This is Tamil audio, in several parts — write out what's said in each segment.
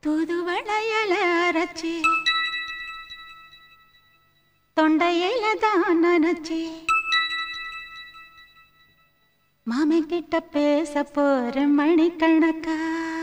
தூதுவளையல அரைச்சி தொண்டையில தான் நனைச்சி மாமன் கிட்ட பேச போற மணிக்கணக்கா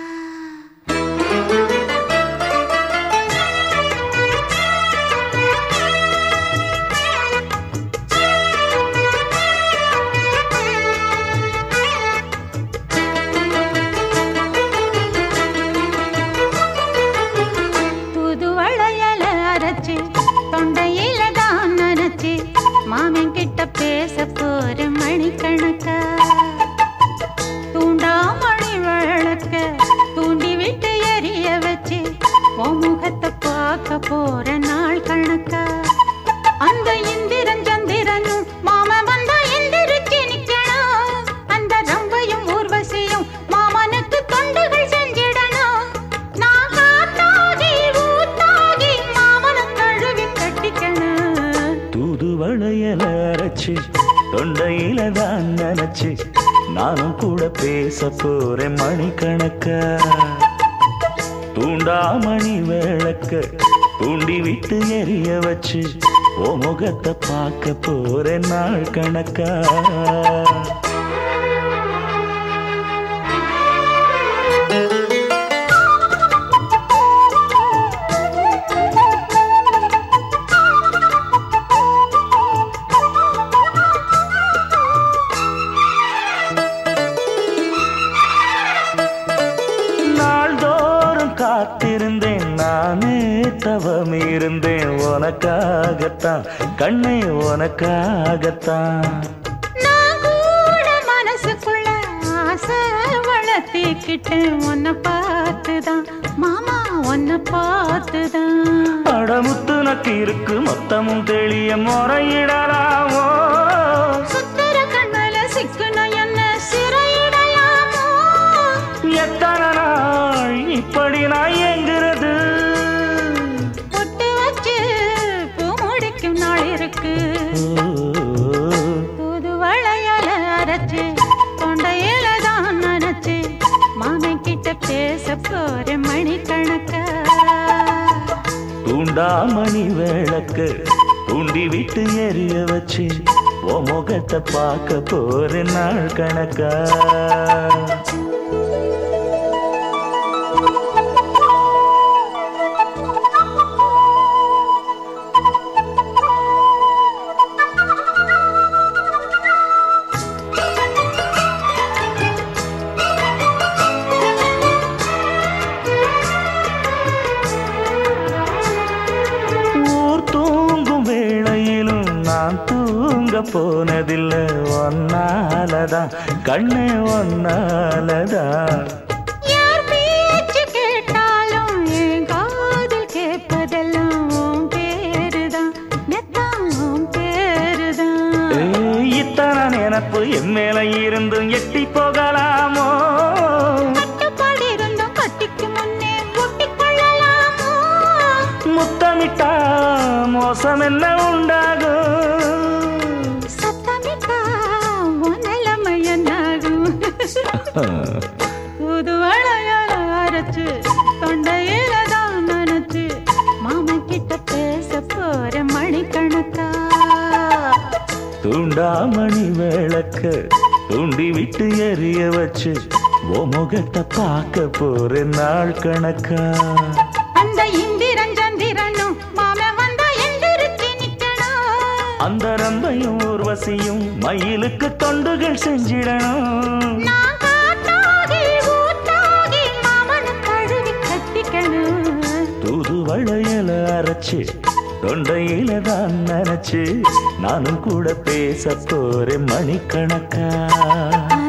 தொண்டையில தான் நனைச்சி மாமன் கிட்ட பேச போற மணிக்கணக்கா தூண்டா மணி விளக்க தூண்டி விட்டு எரிய வச்சு உன் முகத்தை பார்க்க போற நாள் கணக்கா அந்த இந்திரன் சந்திரனும் மாமன் வந்தா எந்திரிச்சு நிக்கணும் அந்த ரம்பையும் ஊர்வசியும் மாமனுக்கு தொண்டுகள் செஞ்சிடணும் நான் காத்தாகி ஊத்தாகி மாமனை கழுவி கட்டிக்கணும் தூதுவளையல அரைச்சி தொண்டையில தான் நினைச்சு நானும் கூட பேச போறேன் மணிக்கணக்கா தூண்டா மணி விளக்க தூண்டி விட்டு எரிய வச்சு ஓ முகத்தை பார்க்க போறேன் நாள் கணக்கா காத்திருந்தேன் நானே தவம் இருந்தேன் உனக்காகத்தான் கண்ணே உனக்காகத்தான் நான் கூட மனசுக்குள்ள ஆசை வளர்த்திக்கிட்டேன் உன்னை பார்த்துதான் மாமா உன்னை பார்த்துதான் அடமுத்து நக்கு இருக்கு மொத்தமும் தெளிய முறையிடலாமோ சுத்தர கண்ணல சிக்குன என்ன சிறையிடலாமோ எத்தனை நாள் இப்படி நான் எங்கிறது பொட்டு வச்சு பூ முடிக்கும் நாள் இருக்கு தூதுவளையல அரைச்சு தொண்டையில தான் நனைச்சு மாமன் கிட்ட பேச போற மணிக்கணக்கா தூண்டா மணி விளக்கு தூண்டி விட்டு எரிய வச்சு ஓ முகத்தை பார்க்க போற நாள் கணக்கா தூங்க போனதில்ல ஒன்னாலதான் கண்ணே ஒன்னாலதான் யார் பேச்சு கேட்டாலும் என் காதில் கேட்பதெல்லாம் உன் பேருதான் நெத்தான் உன் பேருதான் இத்தனை நினப்பு என் மேல இருந்தும் எட்டி போகலாமோ கட்டுப்பாடு இருந்தும் கட்டிக்கு முன்னே ஒட்டிக் கொள்ளலாமோ முத்தமிட்டா மோசம் என்ன உண்டாகும் தூதுவளையல அரைச்சு தொண்டையில தான் நனைச்சு மாமன் கிட்ட பேச போற மணிக்கணக்கா தூண்டா மணி விளக்க தூண்டி விட்டு எரிய வச்சு ஓ முகத்தை பார்க்க போற நாள் கணக்கா அந்த இந்திரன் சந்திரனும் மாமன் வந்தா எந்திரிச்சு நிக்கணும் அந்த ரம்பையும் ஊர்வசியும் மயிலுக்கு தொண்டுகள் செஞ்சிடணும் நான் காத்தாகி ஊத்தாகி மாமனை கழுவி கட்டிக்கணும் தூதுவளையல அரைச்சு தொண்டையில தான் நினைச்சு நானும் கூட பேச போறேன் மணிக்கணக்கா